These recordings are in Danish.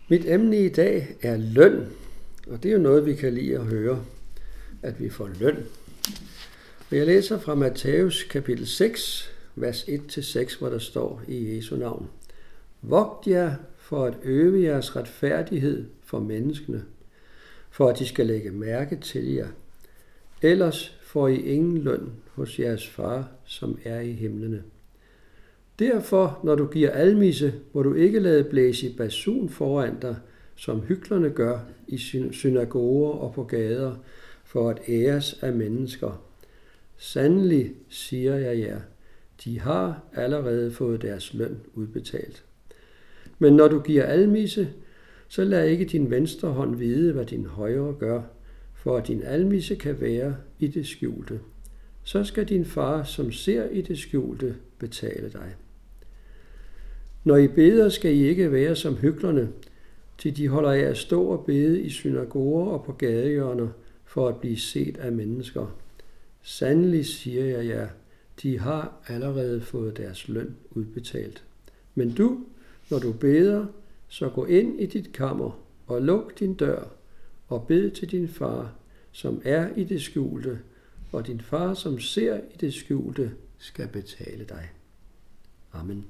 Mit emne i dag er løn, og det er jo noget, vi kan lide at høre, at vi får løn. Jeg læser fra Matthæus kapitel 6, vers 1-6, hvor der står i Jesu navn: Vogt jer for at øve jeres retfærdighed for menneskene, for at de skal lægge mærke til jer. Ellers får I ingen løn hos jeres far, som er i himlene. Derfor, når du giver almisse, må du ikke lade blæse i basun foran dig, som hyklerne gør i synagoger og på gader, for at æres af mennesker. Sandelig, siger jeg jer, de har allerede fået deres løn udbetalt. Men når du giver almisse, så lad ikke din venstre hånd vide, hvad din højre gør, for at din almisse kan være i det skjulte. Så skal din far, som ser i det skjulte, betale dig. Når I beder, skal I ikke være som hyklerne, til de holder af at stå og bede i synagoger og på gadehjørner, for at blive set af mennesker. Sandelig, siger jeg jer, de har allerede fået deres løn udbetalt. Men du, når du beder, så gå ind i dit kammer og luk din dør og bed til din far, som er i det skjulte, og din far, som ser i det skjulte, skal betale dig. Amen.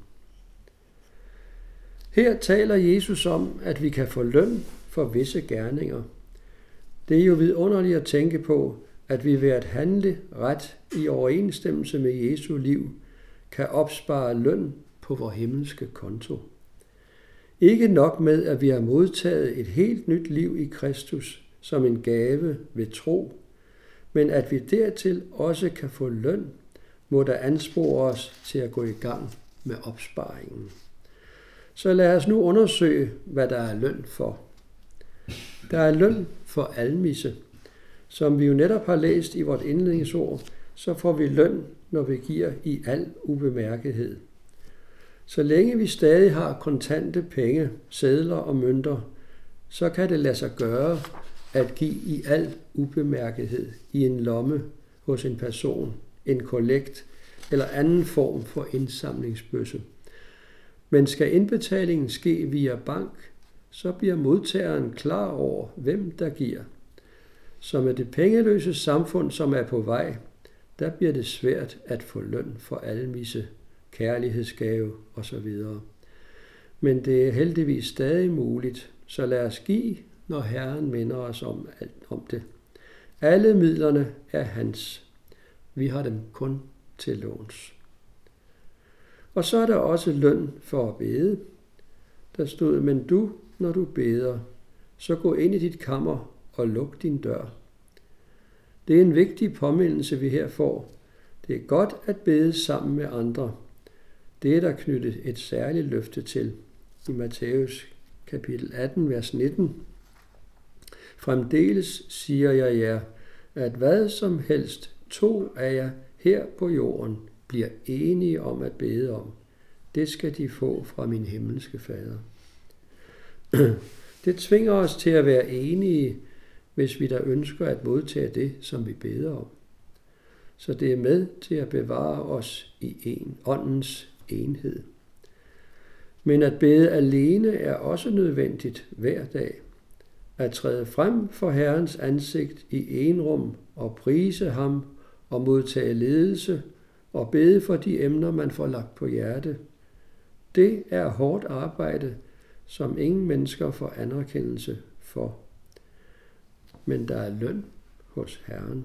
Her taler Jesus om, at vi kan få løn for visse gerninger. Det er jo vidunderligt at tænke på, at vi ved at handle ret i overensstemmelse med Jesu liv, kan opspare løn på vor himmelske konto. Ikke nok med, at vi har modtaget et helt nyt liv i Kristus som en gave ved tro, men at vi dertil også kan få løn, må der anspore os til at gå i gang med opsparingen. Så lad os nu undersøge, hvad der er løn for. Der er løn for almisse. Som vi jo netop har læst i vort indledningsord, så får vi løn, når vi giver i al ubemærkethed. Så længe vi stadig har kontante penge, sedler og mønter, så kan det lade sig gøre at give i al ubemærkethed i en lomme hos en person, en kollekt eller anden form for indsamlingsbøsse. Men skal indbetalingen ske via bank, så bliver modtageren klar over, hvem der giver. Så med det pengeløse samfund, som er på vej, der bliver det svært at få løn for almisse, kærlighedsgave osv. Men det er heldigvis stadig muligt, så lad os give, når Herren minder os om det. Alle midlerne er hans. Vi har dem kun til låns. Og så er der også løn for at bede. Der stod, men du, når du beder, så gå ind i dit kammer og luk din dør. Det er en vigtig påmindelse, vi her får. Det er godt at bede sammen med andre. Det er der knyttet et særligt løfte til i Matthæus kapitel 18, vers 19. Fremdeles siger jeg jer, at hvad som helst 2 af jer her på jorden bliver enige om at bede om, det skal de få fra min himmelske fader. Det tvinger os til at være enige, hvis vi der ønsker at modtage det, som vi beder om. Så det er med til at bevare os i åndens enhed. Men at bede alene er også nødvendigt hver dag. At træde frem for Herrens ansigt i enrum og prise ham og modtage ledelse og bede for de emner, man får lagt på hjerte. Det er hårdt arbejde, som ingen mennesker får anerkendelse for. Men der er løn hos Herren.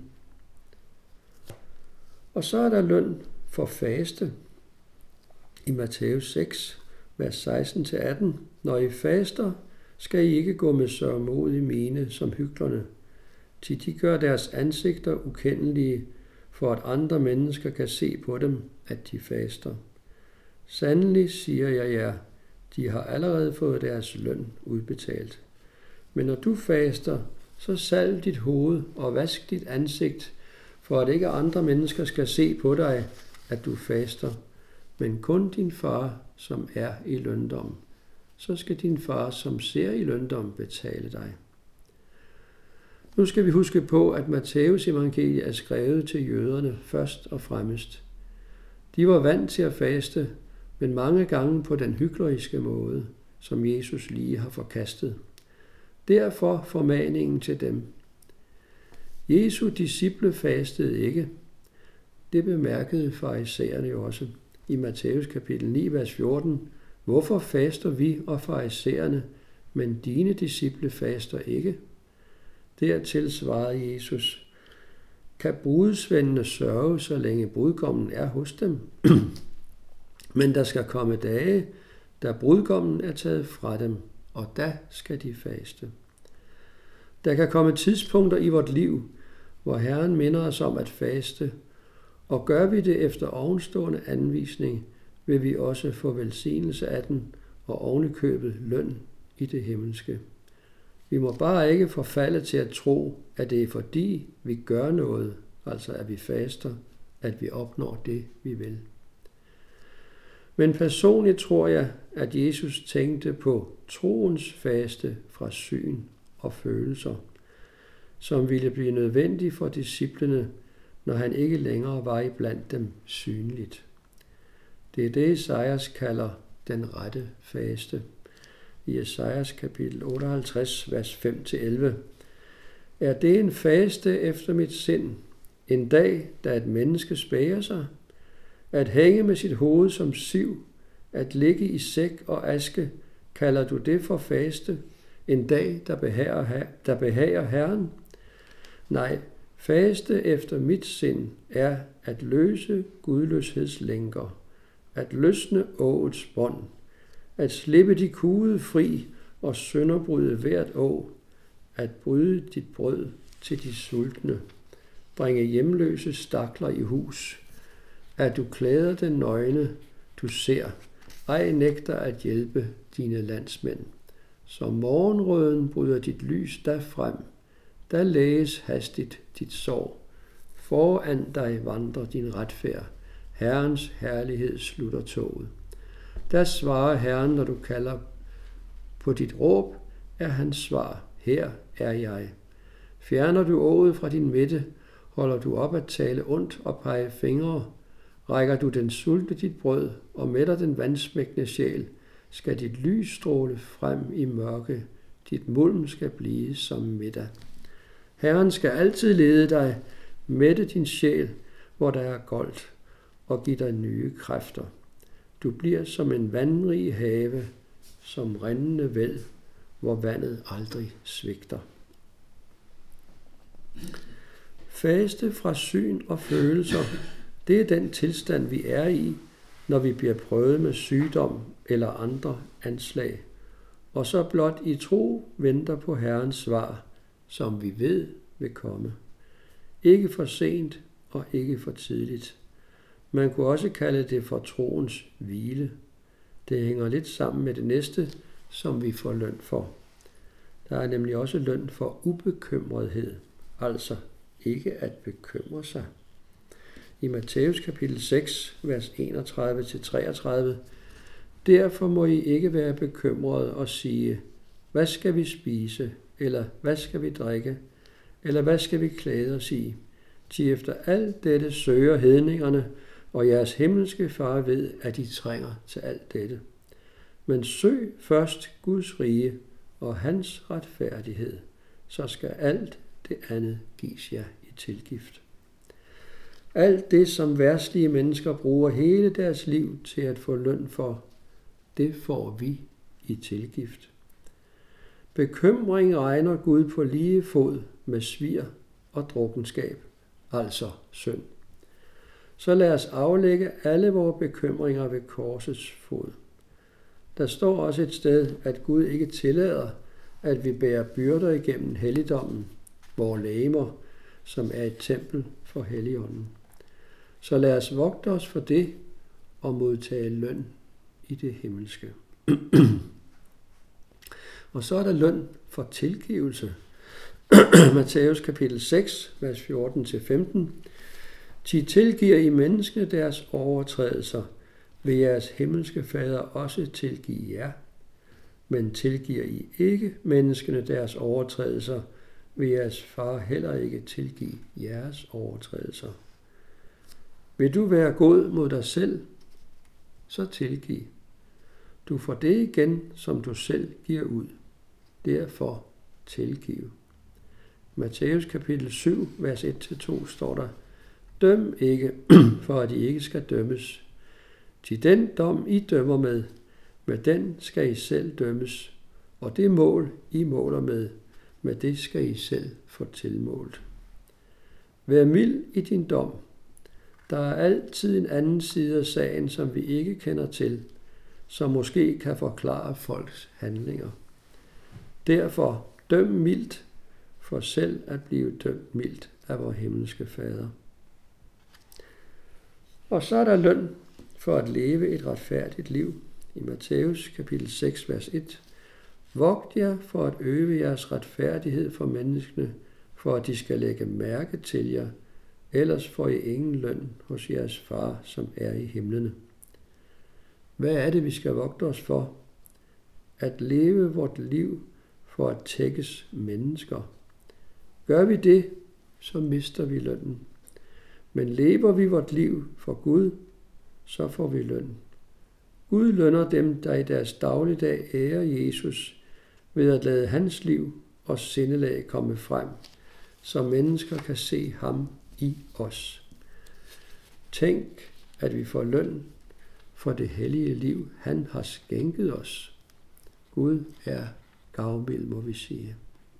Og så er der løn for faste. I Matthæus 6, vers 16-18. Når I faster, skal I ikke gå med sørgmodig mine som hyklerne, til de gør deres ansigter ukendelige, for at andre mennesker kan se på dem, at de faster. Sandelig, siger jeg jer, de har allerede fået deres løn udbetalt. Men når du faster, så salv dit hoved og vask dit ansigt, for at ikke andre mennesker skal se på dig, at du faster, men kun din far, som er i løndom. Så skal din far, som ser i løndom, betale dig. Nu skal vi huske på, at Matthæus evangeliet er skrevet til jøderne først og fremmest. De var vant til at faste, men mange gange på den hykleriske måde, som Jesus lige har forkastet. Derfor formaningen til dem. Jesu disciple fastede ikke. Det bemærkede farisæerne jo også i Matthæus kapitel 9, vers 14. Hvorfor faster vi og farisæerne, men dine disciple faster ikke? Dertil svarede Jesus, kan brudsvendene sørge, så længe brudgommen er hos dem? Men der skal komme dage, da brudgommen er taget fra dem, og da skal de faste. Der kan komme tidspunkter i vort liv, hvor Herren minder os om at faste, og gør vi det efter ovenstående anvisning, vil vi også få velsignelse af den og ovenikøbet løn i det himmelske. Vi må bare ikke forfalde til at tro, at det er fordi vi gør noget, altså at vi faster, at vi opnår det, vi vil. Men personligt tror jeg, at Jesus tænkte på troens faste fra syn og følelser, som ville blive nødvendig for disciplene, når han ikke længere var iblandt dem synligt. Det er det, Esajas kalder den rette faste. I Esajas kapitel 58, vers 5-11. Er det en faste efter mit sind, en dag, da et menneske spærer sig? At hænge med sit hoved som siv, at ligge i sæk og aske, kalder du det for faste, en dag, der behager Herren? Nej, faste efter mit sind er at løse gudløshedslænker, at løsne åets bånd, at slippe de kugede fri og sønderbryde hvert å, at bryde dit brød til de sultne, bringe hjemløse stakler i hus, at du klæder den nøgne, du ser, ej nægter at hjælpe dine landsmænd. Så morgenrøden bryder dit lys der frem, der læges hastigt dit sorg. Foran dig vandrer din retfærd, Herrens herlighed slutter toget. Der svarer Herren, når du kalder på dit råb, er hans svar, her er jeg. Fjerner du ået fra din midte, holder du op at tale ondt og pege fingre, rækker du den sultne dit brød og mætter den vansmækkende sjæl, skal dit lys stråle frem i mørke, dit mulm skal blive som middag. Herren skal altid lede dig, mætte din sjæl, hvor der er goldt, og give dig nye kræfter. Du bliver som en vandrig have, som rindende væld, hvor vandet aldrig svigter. Faste fra syn og følelser, det er den tilstand, vi er i, når vi bliver prøvet med sygdom eller andre anslag, og så blot i tro venter på Herrens svar, som vi ved vil komme. Ikke for sent og ikke for tidligt. Man kunne også kalde det for troens hvile. Det hænger lidt sammen med det næste, som vi får løn for. Der er nemlig også løn for ubekymrethed, altså ikke at bekymre sig. I Matthæus kapitel 6, vers 31-33, derfor må I ikke være bekymrede og sige, hvad skal vi spise, eller hvad skal vi drikke, eller hvad skal vi klæde os i? Til efter alt dette søger hedningerne, og jeres himmelske far ved, at I trænger til alt dette. Men søg først Guds rige og hans retfærdighed, så skal alt det andet gives jer i tilgift. Alt det, som verdslige mennesker bruger hele deres liv til at få løn for, det får vi i tilgift. Bekymring regner Gud på lige fod med svir og drukkenskab, altså synd. Så lad os aflægge alle vores bekymringer ved korsets fod. Der står også et sted, at Gud ikke tillader, at vi bærer byrder igennem helligdommen, vores legemer, som er et tempel for Helligånden. Så lad os vogte os for det og modtage løn i det himmelske. Og så er der løn for tilgivelse. Matthæus kapitel 6, vers 14-15. Ti tilgiver I menneskene deres overtrædelser, vil jeres himmelske fader også tilgive jer. Men tilgiver I ikke menneskene deres overtrædelser, vil jeres far heller ikke tilgive jeres overtrædelser. Vil du være god mod dig selv, så tilgiv. Du får det igen, som du selv giver ud. Derfor tilgiv. Matthæus kapitel 7, vers 1-2 står der: Døm ikke, for at I ikke skal dømmes. Til den dom, I dømmer med den skal I selv dømmes. Og det mål, I måler med det skal I selv få tilmålt. Vær mild i din dom. Der er altid en anden side af sagen, som vi ikke kender til, som måske kan forklare folks handlinger. Derfor døm mildt, for selv at blive dømt mildt af vor himmelske Fader. Og så er der løn for at leve et retfærdigt liv. I Matthæus kapitel 6, vers 1. Vogt jer for at øve jeres retfærdighed for menneskene, for at de skal lægge mærke til jer, ellers får I ingen løn hos jeres far, som er i himlene. Hvad er det, vi skal vogte os for? At leve vort liv for at tækkes mennesker. Gør vi det, så mister vi lønnen. Men lever vi vort liv for Gud, så får vi løn. Gud lønner dem, der i deres dagligdag ærer Jesus, ved at lade hans liv og sindelag komme frem, så mennesker kan se ham i os. Tænk, at vi får løn for det hellige liv, han har skænket os. Gud er gavmild, må vi sige.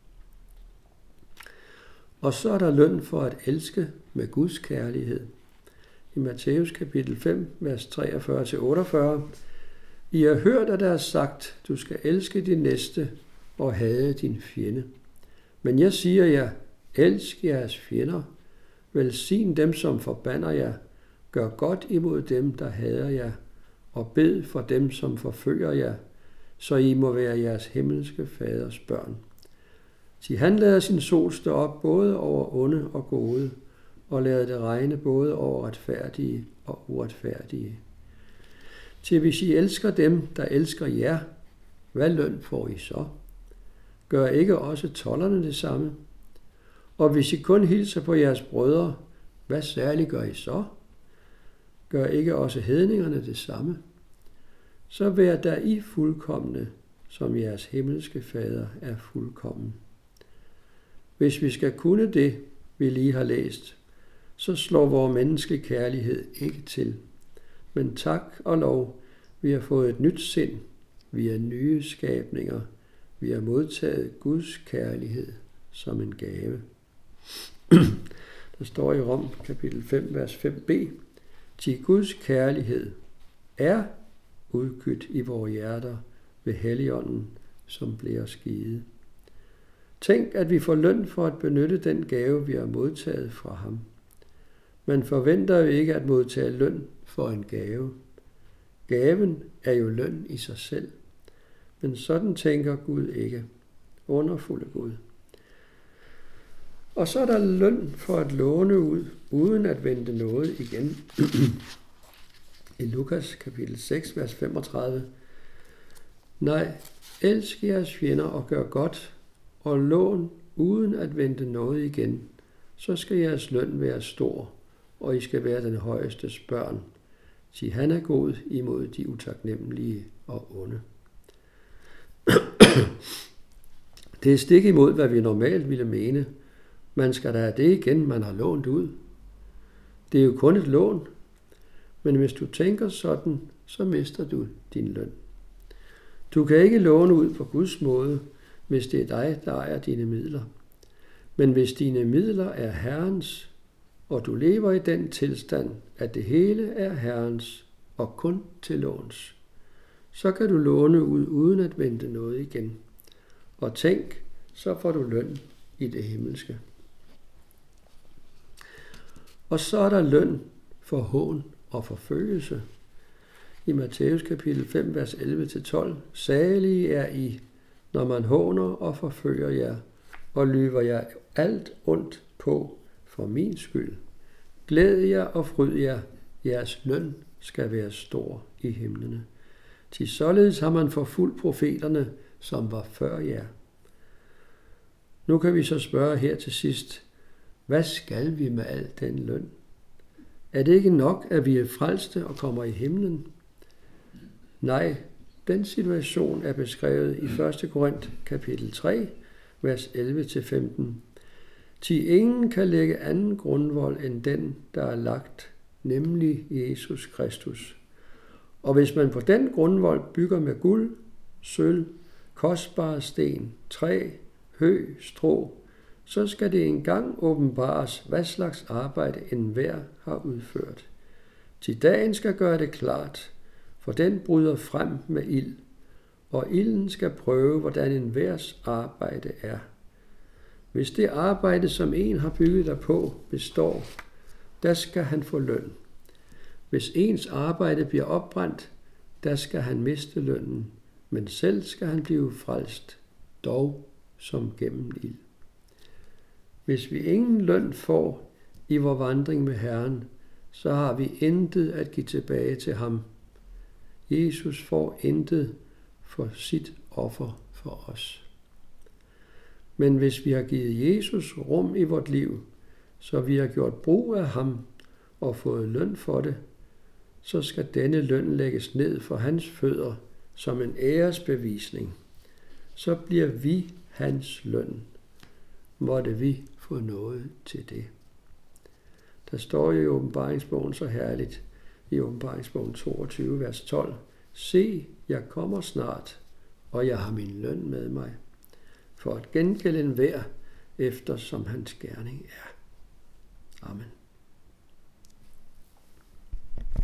Og så er der løn for at elske med Guds kærlighed. I Matthæus kapitel 5, vers 43-48. I har hørt, at der er sagt, du skal elske din næste og hade din fjende. Men jeg siger jer, elsk jeres fjender, velsign dem, som forbander jer, gør godt imod dem, der hader jer, og bed for dem, som forfølger jer, så I må være jeres himmelske faders børn. Til han lader sin sol stå op både over onde og gode, og lader det regne både over retfærdige og uretfærdige. Til hvis I elsker dem, der elsker jer, hvad løn får I så? Gør ikke også tolderne det samme? Og hvis I kun hilser på jeres brødre, hvad særligt gør I så? Gør ikke også hedningerne det samme? Så vær der I fuldkomne, som jeres himmelske Fader er fuldkommen. Hvis vi skal kunne det, vi lige har læst, så slår vores menneskelige kærlighed ikke til. Men tak og lov, vi har fået et nyt sind, vi er nye skabninger, vi har modtaget Guds kærlighed som en gave. Der står i Rom kapitel 5, vers 5b, til Guds kærlighed er udgydt i vores hjerter ved Helligånden, som bliver os givet. Tænk, at vi får løn for at benytte den gave, vi har modtaget fra ham. Man forventer jo ikke at modtage løn for en gave. Gaven er jo løn i sig selv. Men sådan tænker Gud ikke. Underfulde Gud. Og så er der løn for at låne ud, uden at vente noget igen. I Lukas kapitel 6, vers 35. Nej, elsk jeres fjender og gør godt, og lån uden at vente noget igen. Så skal jeres løn være stor, og I skal være den højestes børn. Sig han er god imod de utaknemmelige og onde. Det er stik imod, hvad vi normalt ville mene. Man skal da have det igen, man har lånt ud. Det er jo kun et lån. Men hvis du tænker sådan, så mister du din løn. Du kan ikke låne ud på Guds måde, hvis det er dig, der ejer dine midler. Men hvis dine midler er Herrens, og du lever i den tilstand, at det hele er Herrens og kun til låns, så kan du låne ud uden at vente noget igen. Og tænk, så får du løn i det himmelske. Og så er der løn for hån og forfølgelse. I Matthæus kapitel 5, vers 11-12. Salige er I, når man håner og forfølger jer, og lyver jer alt ondt på for min skyld. Glæd jer og fryd jer, jeres løn skal være stor i himlene. Til således har man forfulgt profeterne, som var før jer. Nu kan vi så spørge her til sidst, hvad skal vi med al den løn? Er det ikke nok, at vi er frelste og kommer i himlen? Nej, Den situation er beskrevet i 1. Korint kapitel 3, vers 11-15. Til ingen kan lægge anden grundvold end den, der er lagt, nemlig Jesus Kristus. Og hvis man på den grundvold bygger med guld, sølv, kostbare sten, træ, hø, strå, så skal det engang åbenbares, hvad slags arbejde enhver har udført. Til dagen skal gøre det klart, for den bryder frem med ild, og ilden skal prøve, hvordan enhvers arbejde er. Hvis det arbejde, som en har bygget derpå, består, der skal han få løn. Hvis ens arbejde bliver opbrændt, der skal han miste lønnen, men selv skal han blive frelst, dog som gennem ild. Hvis vi ingen løn får i vor vandring med Herren, så har vi intet at give tilbage til ham. Jesus får intet for sit offer for os. Men hvis vi har givet Jesus rum i vort liv, så vi har gjort brug af ham og fået løn for det, så skal denne løn lægges ned for hans fødder som en æresbevisning. Så bliver vi hans løn. Måtte vi få noget til det. Der står i åbenbaringsbogen så herligt, i åbenbaringsbogen 22, vers 12. Se, jeg kommer snart, og jeg har min løn med mig, for at gengælde enhver efter som hans gerning er. Amen.